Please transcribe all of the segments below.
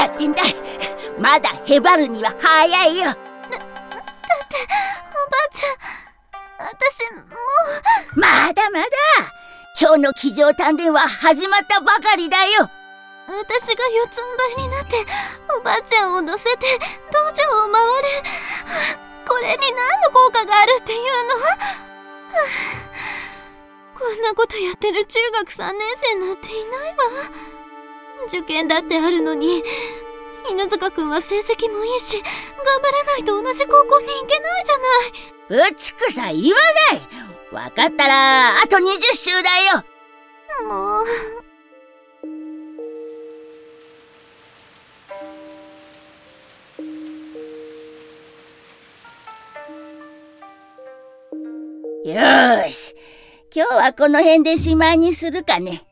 やってんだ。まだへばるには早いよ。 だっておばあちゃん、私もう。 まだまだ。今日の騎乗鍛錬は始まったばかりだよ。 私が四つん這いになっておばあちゃんを乗せて道場を回る。これに何の効果があるっていうの？こんなことやってる中学3年生なんていないわ。受験だってあるのに、犬塚くんは成績もいいし、頑張らないと同じ高校に行けないじゃない。 ぶちくさ言わない。わかったらあと20周だよ。 もう。 よーし、今日はこの辺でしまいにするかね。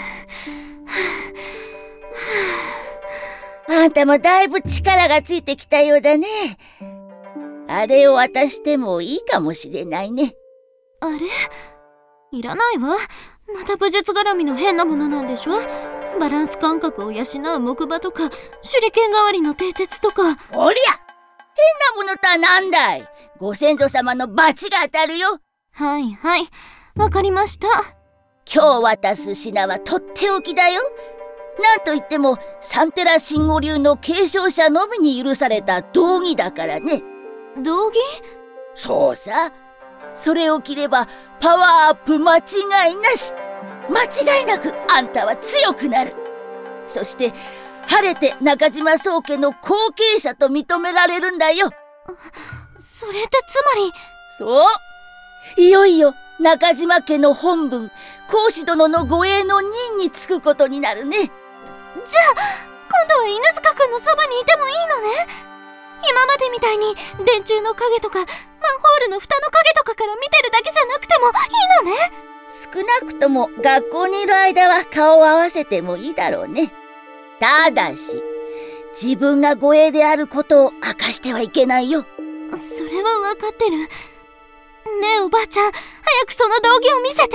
あんたもだいぶ力がついてきたようだね。あれを渡してもいいかもしれないね。 あれ？いらないわ。また武術絡みの変なものなんでしょ？バランス感覚を養う木馬とか、手裏剣代わりの蹄鉄とか。 おりゃ！変なものとはなんだい？ご先祖様の罰が当たるよ。 はいはい、わかりました。 今日渡す品はとっておきだよ。なんといってもサンテラ神護流の継承者のみに許された道着だからね。 道着？ そうさ。それを着ればパワーアップ間違いなし。間違いなくあんたは強くなる。そして晴れて中島宗家の後継者と認められるんだよ。 それってつまり。 そう。いよいよ中島家の本分、孔子殿の護衛の任に就くことになるね。 じゃあ今度は犬塚くんのそばにいてもいいのね。今までみたいに電柱の影とかマンホールの蓋の影とかから見てるだけじゃなくてもいいのね。 少なくとも学校にいる間は顔を合わせてもいいだろうね。ただし自分が護衛であることを明かしてはいけないよ。 それは分かってる。ねえおばあちゃん、早くその道着を見せ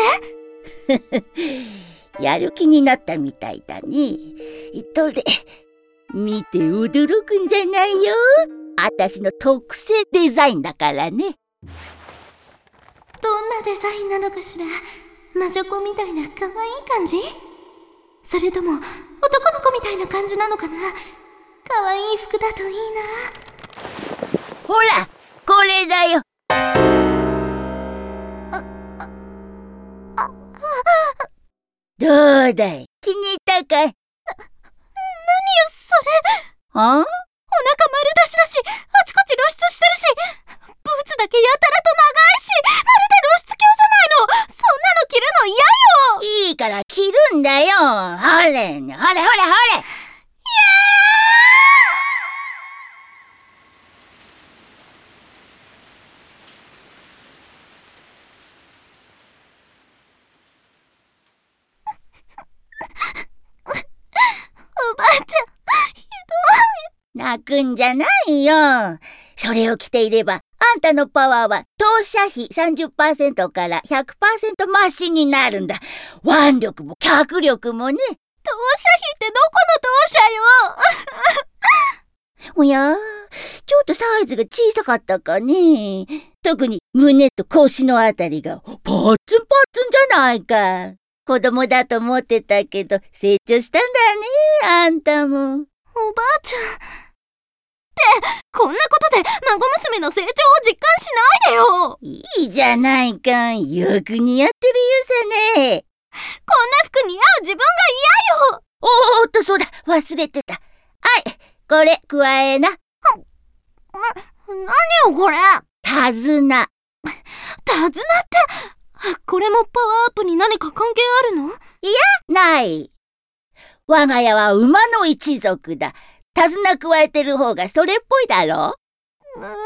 て。やる気になったみたいだね。どれ見て驚くんじゃないよ。あたしの特製デザインだからね。 どんなデザインなのかしら。魔女子みたいな可愛い感じ？それとも男の子みたいな感じなのかな。可愛い服だといいな。 ほらこれだよ。どうだい、気に入ったかい？ 何よそれ。 はあ？ お腹丸出しだし、あちこち露出してるし、ブーツだけやたらと長いし、まるで露出狂じゃないの。そんなの着るの嫌よ。 いいから着るんだよ。ほれほれほれほれ。 おばあちゃん、ひどい。 泣くんじゃないよ。それを着ていればあんたのパワーは投射費 30% から 100% 増しになるんだ。腕力も脚力もね。 投射費ってどこの投射よ。 おや、ちょっとサイズが小さかったかね。特に胸と腰のあたりがパッツンパッツンじゃないか。子供だと思ってたけど成長したんだね、あんたも。 おばあちゃんってこんなことで孫娘の成長を実感しないでよ。 いいじゃないか、よく似合ってるよさね。 こんな服似合う自分が嫌よ。 おーっと、そうだ、忘れてた。はい、これくわえな。 何よこれ。 手綱。 手綱って、これもパワーアップに何か関係あるの？ いや、ない。我が家は馬の一族だ。手綱加えてる方がそれっぽいだろ。 もうこんな家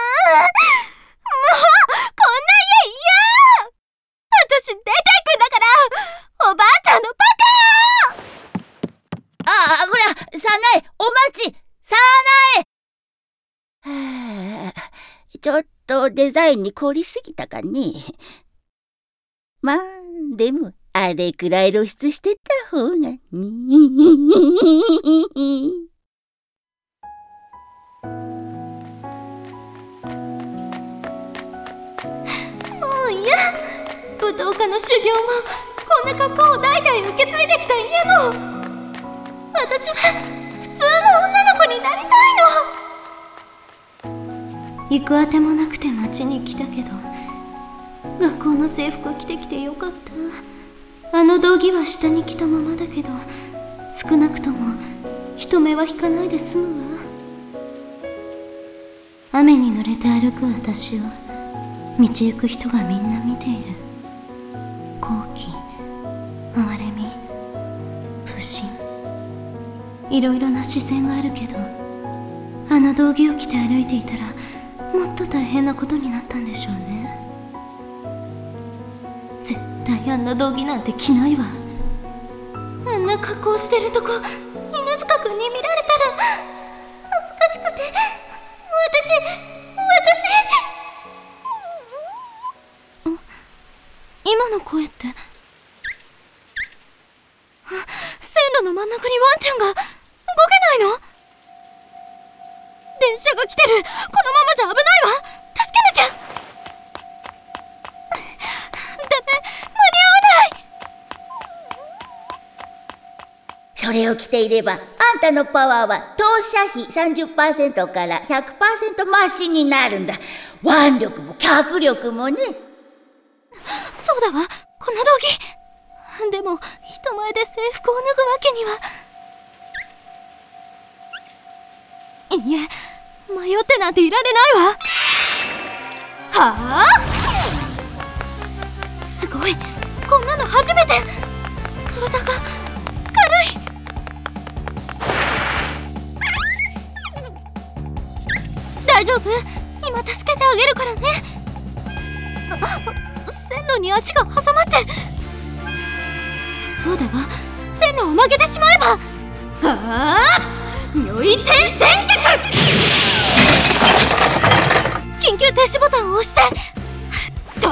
嫌。私出てくんだから、おばあちゃんのバカ。 ああ、ほら、さなえ、お待ち、さなえ。はあ、ちょっとデザインに凝りすぎたかね。まあ、でも、あれくらい露出してた方がね。 もう嫌。武道家の修行もこんな格好を代々受け継いできた家も、私は普通の女の子になりたいの。行くあてもなくて町に来たけど、学校の制服着てきてよかった。あの道着は下に着たままだけど、少なくとも人目は引かないで済むわ。雨に濡れて歩く私を道行く人がみんな見ている。好奇、哀れみ、不審、いろいろな視線があるけど、あの道着を着て歩いていたらもっと大変なことになったんでしょうね。絶対あんな道着なんて着ないわ。あんな格好してるとこ犬塚くんに見られたら恥ずかしくて、今の声って、線路の真ん中にワンちゃんが動けないの？電車が来てる。このままじゃ危ないわ。助けなきゃ。ダメ、間に合わない。 それを着ていれば、あんたのパワーは投射費 30% から 100% 増しになるんだ。腕力も脚力もね。 そうだわ、この道着。でも人前で制服を脱ぐわけには。いえ、迷ってなんていられないわ。はあ、すごい、こんなの初めて。体が軽い。大丈夫？今助けてあげるからね。線路に足が挟まって。そうだわ、線路を曲げてしまえば。はあ、如意天旋脚。緊急停止ボタンを押してと。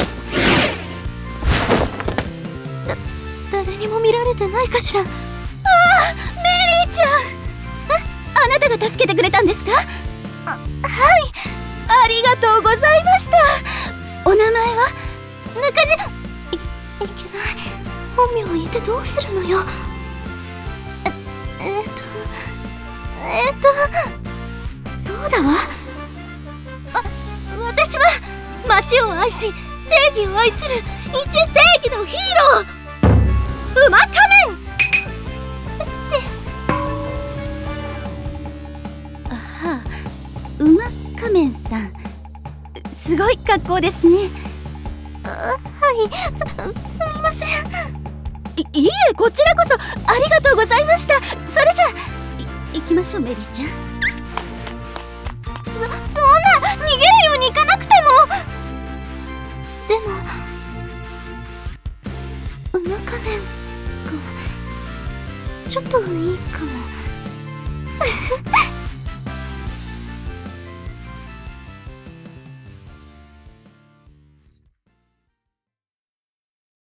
誰にも見られてないかしら。ああ、メリーちゃん。あなたが助けてくれたんですか？はい、ありがとうございました。お名前は？中島。いけない。本名を言ってどうするのよ。そうだわ。私は町を愛し正義を愛する一正義のヒーロー、馬仮面です。ああ、馬仮面さん、すごい格好ですね。はい、すみません。いいえ、こちらこそありがとうございました。それじゃ行きましょう、メリーちゃん。そんな逃げるように行かなくても。でも馬仮面くん、ちょっといいかも。